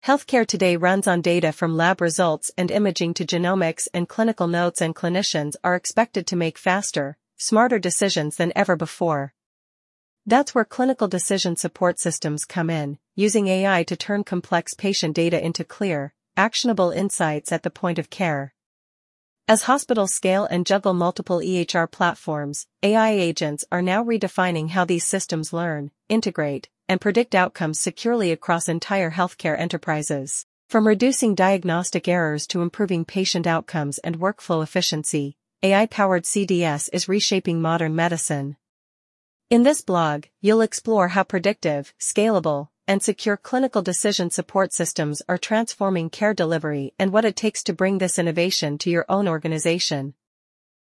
Healthcare today runs on data from lab results and imaging to genomics and clinical notes, and clinicians are expected to make faster, smarter decisions than ever before. That's where clinical decision support systems come in, using AI to turn complex patient data into clear, actionable insights at the point of care. As hospitals scale and juggle multiple EHR platforms, AI agents are now redefining how these systems learn, integrate, and predict outcomes securely across entire healthcare enterprises. From reducing diagnostic errors to improving patient outcomes and workflow efficiency, AI-powered CDS is reshaping modern medicine. In this blog, you'll explore how predictive, scalable, and secure clinical decision support systems are transforming care delivery and what it takes to bring this innovation to your own organization.